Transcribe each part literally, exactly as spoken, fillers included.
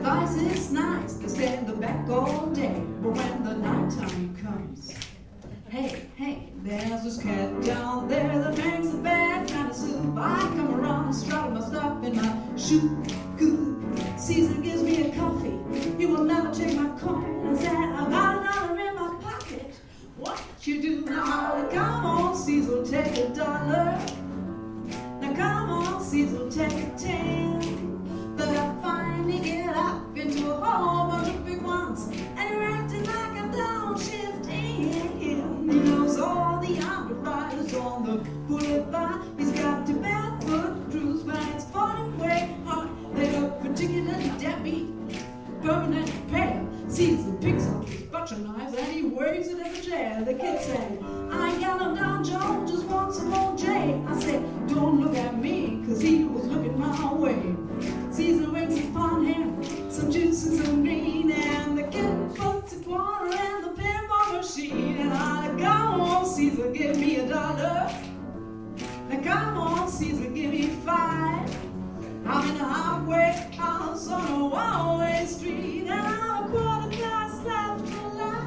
Advice is nice to stand the back all day, but when the nighttime comes, hey, hey, there's this cat down there that makes a bad kind of soup. I come around, strutting my stuff in my shoe. Good. Caesar gives me a coffee. He will never take my coin. I said, I got another in my pocket. What you do now? Come on, Caesar, take a dollar. Now come on, Caesar, take a ten. But I finally get up into a whole bunch of big ones, and you're acting like a downshifting. He knows all the underwriters on the boulevard. He's got two barefoot crews, but it's funny way hard. They look particularly deadbeat, permanent pair. Caesar picks up his butcher knives and he waves it in the chair. The kid say, I ain't got no down, Joe, just want some more J. I said, don't look at me, cause he was looking my way. Caesar winks upon him, some juice and some green, and the kid puts a quarter in the pinball machine. And I, come on, Caesar, give me a dollar. Now come on, Caesar, give me five. I'm in a halfway house on a one-way street, and I'm a quarter class left alive.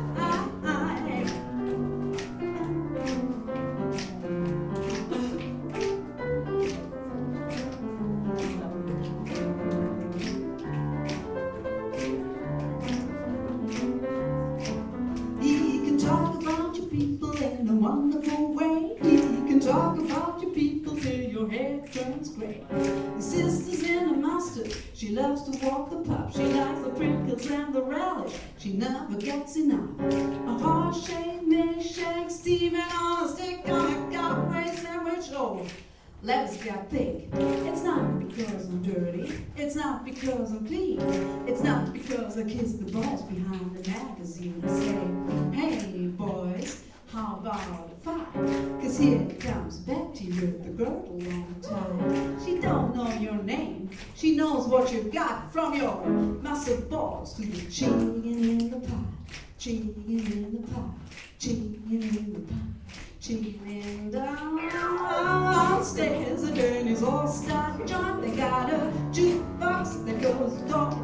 He can talk about your people in a wonderful way. He can talk about your people till your head turns gray. Your sister's in a mustard, she loves to walk the pup. She likes the prickles and the relish, she never gets enough. A heart-shaped milkshake steaming on a stick on a Godway sandwich. Oh, lettuce got thick. It's not because I'm dirty, it's not because I'm clean, it's not because I kiss the boys behind the magazine and say, hey boys, how about a fight? Cause here comes Betty with the girdle on the tie. She don't know your name, she knows what you got, from your massive balls to the chicken in the pie. Chicken in the pie, chicken in the pie. Chicken downstairs, the Denny's all-star joint. They got a jukebox that goes door